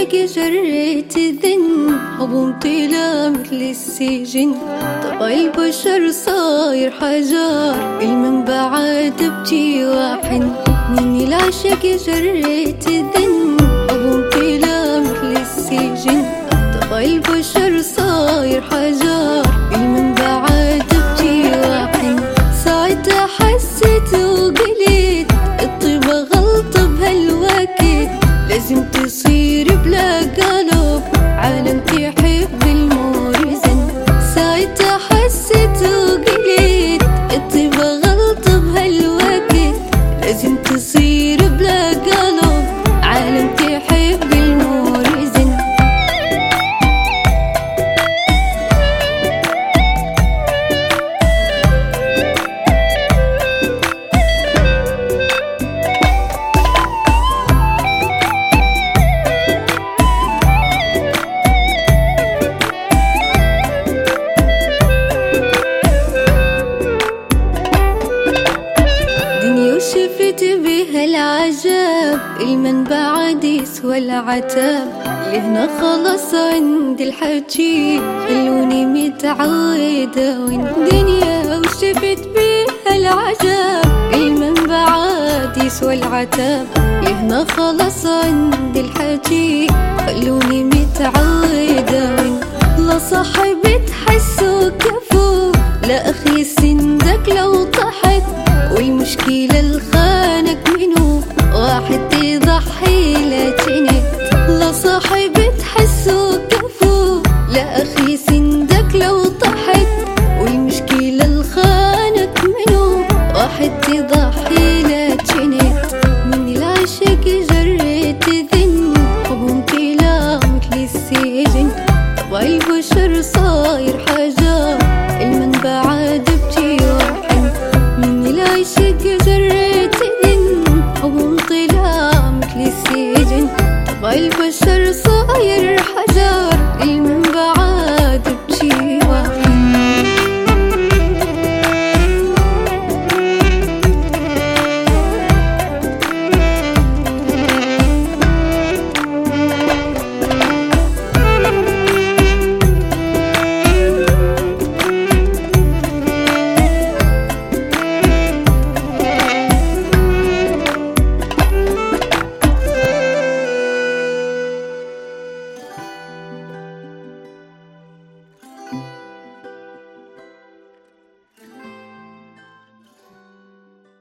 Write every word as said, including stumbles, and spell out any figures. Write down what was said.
العشق جريت الذن هضمت إلى مثل السجن. طبع البشر صاير حجار المنبعات ابكي واحن. من العشق جريت الذن هضمت إلى مثل السجن. طبع البشر صاير حجار المنبعات ابكي واحن. ساعتها حسيت وقلت الطيبة غلطة بهالوقت، لازم تصير بلا قلب عالم تحب المورزن. ساعتها حسيت وقلت الطيبة غلطة بهالوقت، لازم تصير بلا قلب عالم تحب المورزن. شفت بها العجاب المنبع يسوى العتاب. لهنا خلص عند الحكي خلوني متعودة وين دنيا. وشفت بها العجاب المنبع يسوى العتاب. لهنا خلص عند الحكي خلوني متعودة وين. لا صاحبي تحس وكفو لا أخي سندك لو طحت. والمشكلة الخانك منو واحد يضحي لجنت. لا صاحبي تحس وكفو لا أخي سندك لو طحت. والمشكلة الخانك منو واحد يضحي لجنت. من العشق جريت ذن هضمت إلى مثل السجن. طبع البشر صاير حجار المنبعات ابكي واحن. من العشق جريت ذن هضمت إلى مثل السجن. طبع البشر صاير حجار